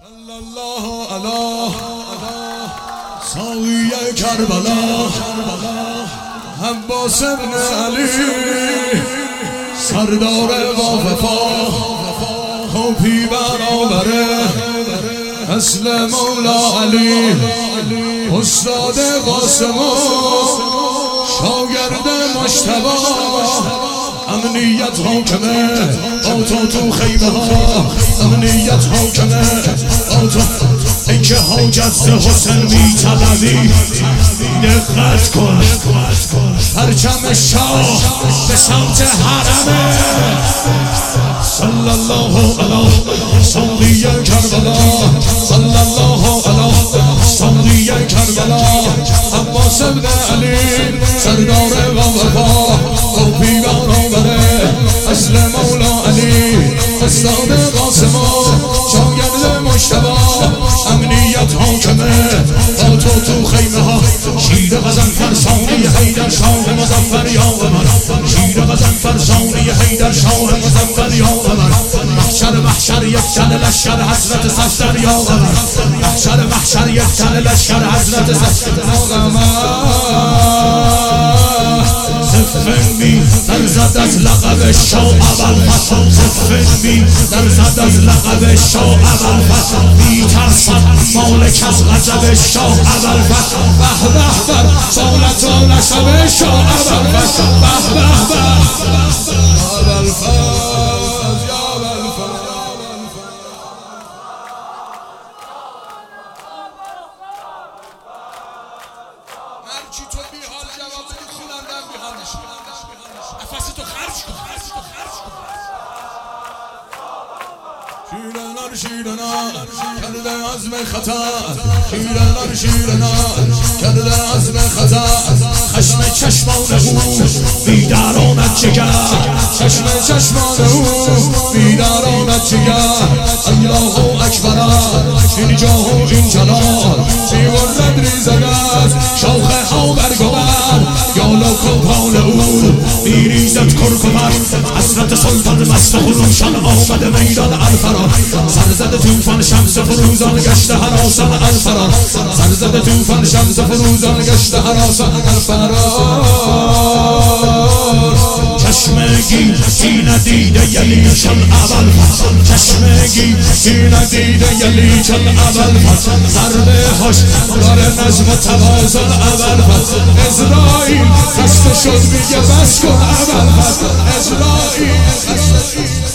صلی الله علی ساقی کربلا عباس ابن علی سردار با وفا خوبی برابره اصل مولا علی استاد قاسم شاگرد مجتبی امنیت حاکمه با تو خیمه ها امنیت حاکمه با تو ای که حاجت حسین می طلبی دقت کن پرچم شاه به سمت حرمه صلی الله علی ساقی کربلا صلی الله علی ساقی کربلا عباس ابن علی سردار با وفا خوبی برابره اصل مولا علی استاد قاسم شاگرد مجتبی امنیت حاکمه با تو خیمه ها شیر غزن فرسانی حیدر شاه مظفر یا من شیر غزن فرسانی حیدر شاه مظفر یا من محشر یک تن لشکر حضرت صفدر یا من محشر یک تن لشکر حضرت صفدر یا من زفنی در زد از لقب شاه اول فتح زفنی در زد از لقب شاه اول فتح میترسد مالک از غضب شاه اول فتح به به بر سالت و نسب شاه اول فتح به به بر اول فتح مرچی تو بی حال جواب بدی خونندم بی حال نشی نفس تو خرج کن شیرنار کرده عزم خطر شیرنار کرده عزم خطر خشم چشمان او بیداراند جگر چشم چشمان او بیداراند جگر الله اکبر این جاه و این جلال میورد ریزد از شاخه ها برگوبر یالا کمپان او میریزد کرکبر حضرت سلطان مست خروشان آمده میدان الفرار سرزد توفان شمس فروزان گشت هراسان الفرار سرزد توفان شمس فروزان گشت هراسان الفرار چشمگی کی ندیده یلی چون اول چشمگی کی ندیده یلی چون اول ضربه هاش داره نظم و توازن اول اسرائیل خسته شد میگه بس کن اول اسرائیل